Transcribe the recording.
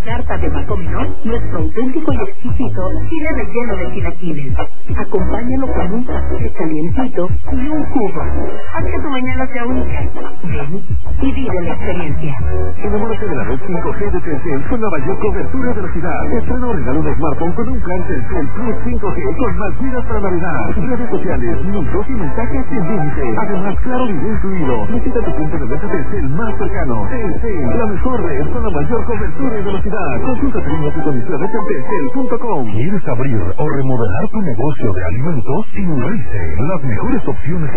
carta de Macominó, nuestro auténtico y exquisito chile relleno de chilaquiles. Acompáñalo con un café calientito y un cubo. Haz que tu mañana sea única. Ven y vive la experiencia. Enamórate de la red 5G de Telcel con la mayor cobertura de la ciudad. Estrena o regala un smartphone con un plan Telcel Plus 5G con más vidas para Navidad. Redes sociales, minutos y mensajes sin límite. Además, claro video incluido. Visita tu punto de venta Telcel más cercano. Telcel, la mejor red con la mayor cobertura y velocidad. Consulta términos y condiciones en telcel.com. ¿Quieres abrir o remodelar tu negocio de alimentos? Inurice, las mejores opciones